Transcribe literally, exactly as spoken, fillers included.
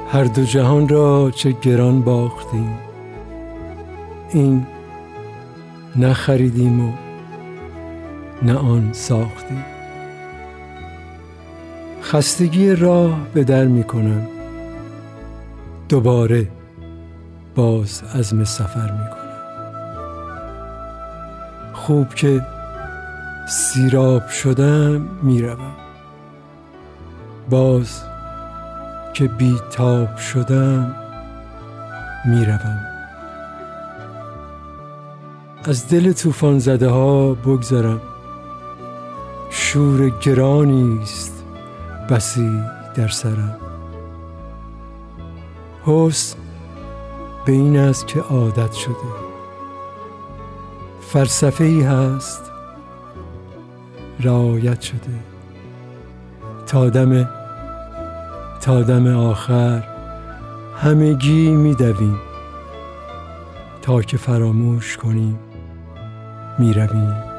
هر دو جهان را چه گران باختیم، این نه خریدیم و نه آن ساختیم. خستگی راه به در می کنم، دوباره باز عزم سفر می کنم. خوب که سیراب شدم می روم، باز که بی تاب شدم می روم. از دل طوفان زده ها بگذرم، شور گرانیست بسی در سرم. حسن به این است که عادت شده، فلسفه ای هست رعایت شده. تا دم تا دم آخر همگی می دویم، تا که فراموش کنیم می رویم.